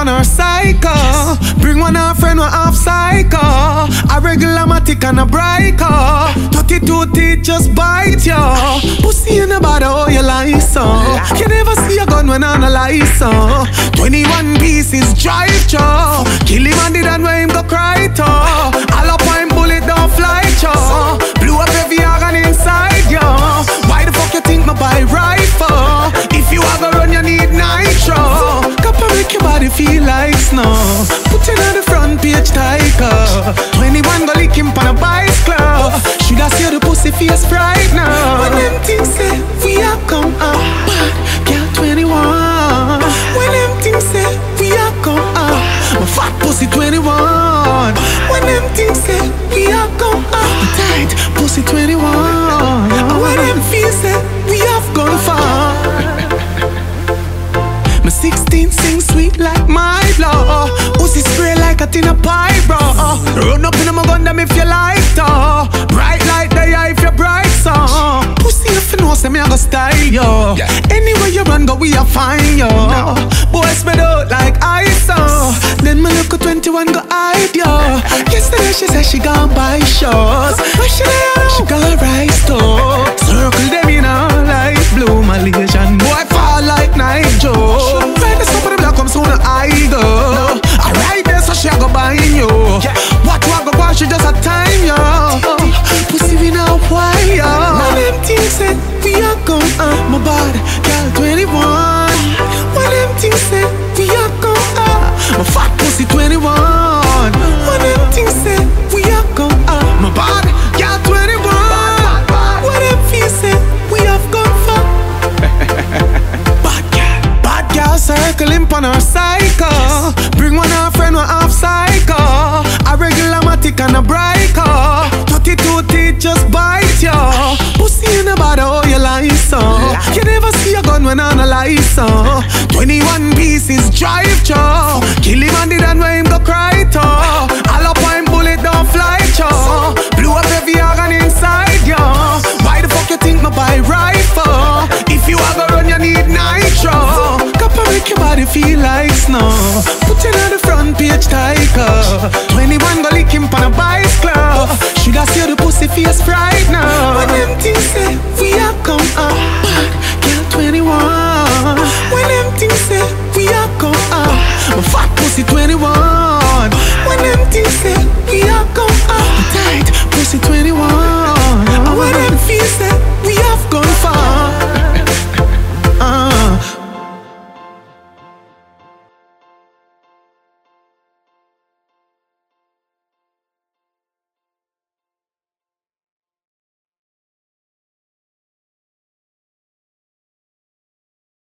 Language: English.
on our cycle. Bring one our friend, one half cycle. A regular matic and a breaker. 32 teeth just bite you. Pussy in the body, oh you like so. You never see a gun when on a license. 21 pieces drive through. Kill him and did where him go cry to. All up on bullet don't fly through. Blew up every organ inside you. Why the fuck you think my buy rifle? If you have a run you need nitro. Copper make your body feel like snow. Put it on the front page tiger. 21 go lick him on a bicycle. Should I see the pussy face right now? When them things say we are come up, girl 21. When them things say we are come up, my fat pussy 21. When them things say we are come up, my tight pussy 21. And when them feels say we have gone far. My 16 sing sweet like my blood. Pussy spray like a tin of pie, bro. Run up in my gun them if you like to. Bright like the eye if you're bright, so pussy if you know say me I go style yo. Anywhere you run go we a find yo. Boys spread out like ice so. Then my look at 21 go hide yo. Yesterday she said she gon' buy shows. What she do? She gon' rise to. Circle them in all like blue Malaysian. Boy fall like Nigel. When the top of the block comes soon I go. Alright there so she a go buy you. What you a go buy she just a time yo. Pussy we now why yo. When them things said we are come up my body, girl 21. When them things said we are come up, my fat pussy 21. When them things said we are come up, my body, girl 21. When them feels said we have gone far. Bad girl circling on our cycle. Bring one our friend, one half cycle. A regular matic and a breaker. 32 teeth just bite you. Pussy in the body, oh you like so. You never see a gun when on a license. 21 pieces drive through. Kill him and did where him go cry to. All up on bullet don't fly through. Blew up every organ inside you. Why the fuck you think my buy rifle? If you have a run you need nitro. Copper make your body feel like snow. Put it on the front page tiger. 21 go lick him on a bicycle. Should I see the pussy face right now? When them things say we are come up, girl 21. When them things say we are come up, my fat pussy 21. When them things say we are come up, tight